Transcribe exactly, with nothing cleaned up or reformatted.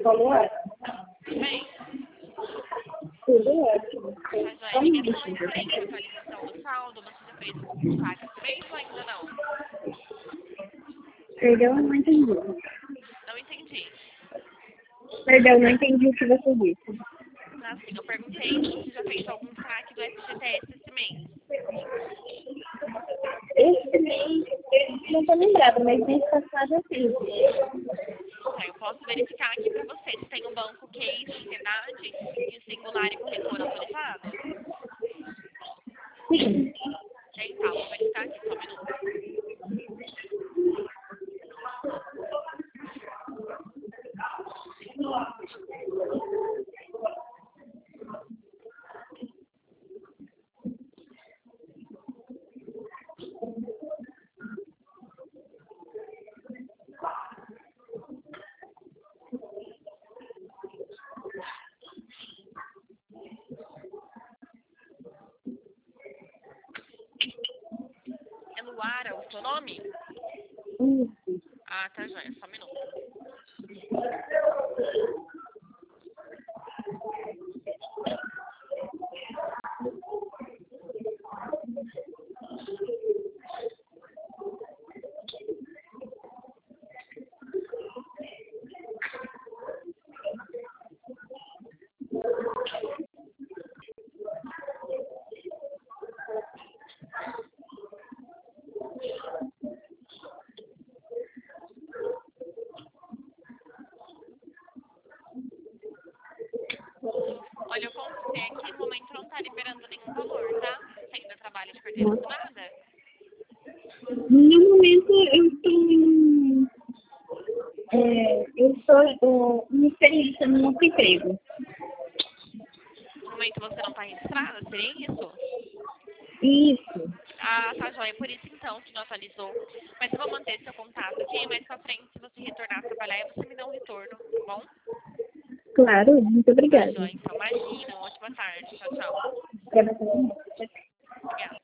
Como é? Bem, Tudo ótimo. a Joane quer falar referente à atualização do saldo. Você já fez o saque esse mês ou ainda não? Perdão, eu não entendi. Não entendi. Perdão, não entendi o que você disse. Assim, eu perguntei se você já fez algum saque do F G T S esse mês. Esse mês, eu não tô lembrada, mas mês passado eu fiz. Então, eu posso verificar aqui para você se tem o banco Case, Sociedade e o Singular e Corretor autorizado? Sim. Tem, tá. Vou verificar aqui, só um minuto. É Luara o seu nome? Isso. Ah, tá, joia. Só um minuto. Olha, eu consultei aqui, no momento não tá liberando nenhum valor, tá? Você ainda trabalha de carteira assinada? No momento, eu estou em, é, eu estou é, em experiência no novo emprego. No momento você não tá registrada, seria isso? Isso. Ah, tá, joia. Por isso, então, que não atualizou. Mas eu vou manter seu contato aqui, mais pra frente, se você retornar a trabalhar, você me dá um retorno, tá bom? Claro, muito Tá, obrigada. joia. Então, imagina. Ótima tarde. Tchau, tchau. Pra você também.